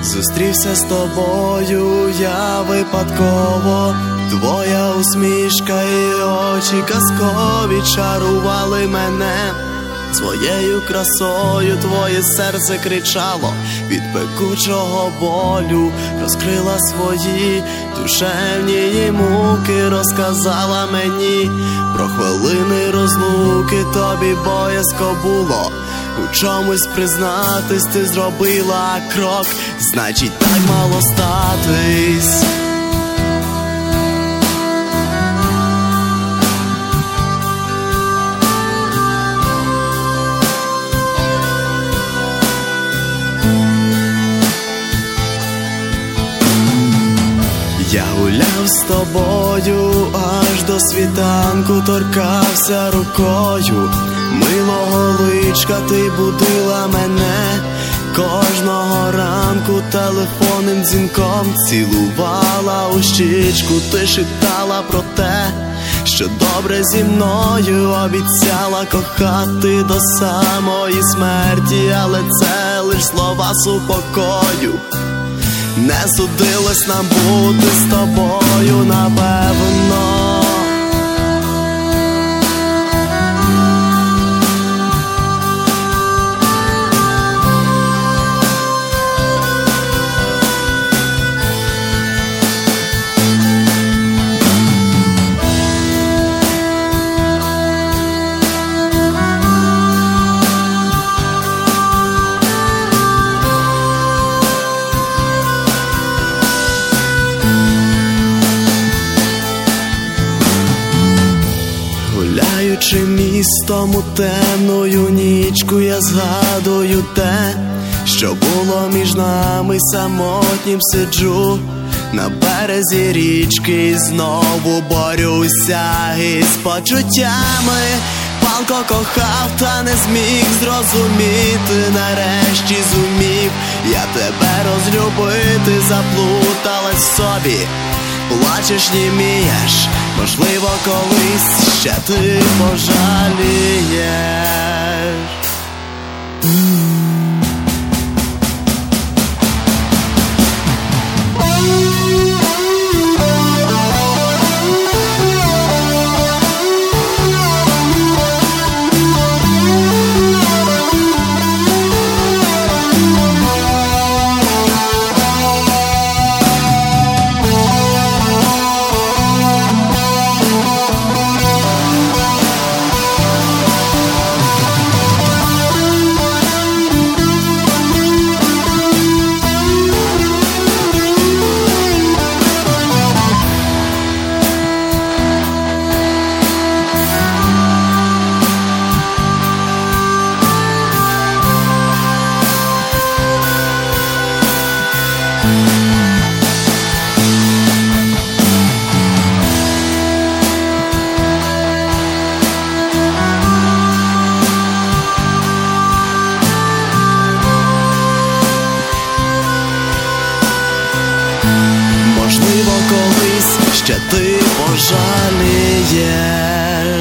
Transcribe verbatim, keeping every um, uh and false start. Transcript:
Зустрівся з тобою я випадково, твоя усмішка і очі казкові чарували мене. Своєю красою твоє серце кричало від пекучого болю, розкрила свої душевні муки, розказала мені про хвилини розлуки. Тобі боязко було у чомусь признатись, ти зробила крок, значить так мало статись. Я гуляв з тобою аж до світанку, торкався рукою милого личка, ти будила мене кожного ранку телефонним дзвінком, цілувала у щічку, ти шептала про те, що добре зі мною, обіцяла кохати до самої смерті, але це лиш слова супокою. Не судилось нам бути з тобою, напевно. Гуляючи містом у темною нічку, я згадую те, що було між нами, самотнім сиджу на березі річки і знову борюся із почуттями. Палко кохав, та не зміг зрозуміти, нарешті зумів я тебе розлюбити, заплуталась в собі, плачеш, німієш, можливо, колись ще ти пожалієш. Можливо, колись ще ти пожалієш.